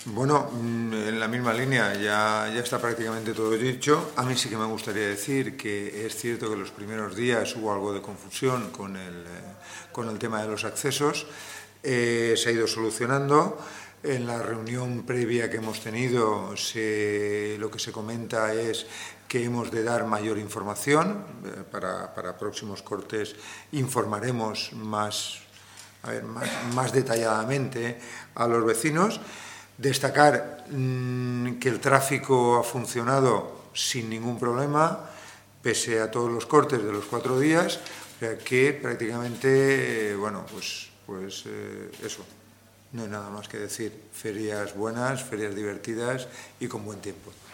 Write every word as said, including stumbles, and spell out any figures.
Bueno, en la misma línea, ya, ya está prácticamente todo dicho. A mí sí que me gustaría decir que es cierto que los primeros días hubo algo de confusión con el, con el tema de los accesos. Eh, se ha ido solucionando. En la reunión previa que hemos tenido, se, lo que se comenta es que hemos de dar mayor información. Eh, para, para próximos cortes informaremos más, a ver, más, más detalladamente a los vecinos. Destacar mmm, que el tráfico ha funcionado sin ningún problema, pese a todos los cortes de los cuatro días, o sea que prácticamente, eh, bueno, pues, pues eh, eso, no hay nada más que decir. Ferias buenas, ferias divertidas y con buen tiempo.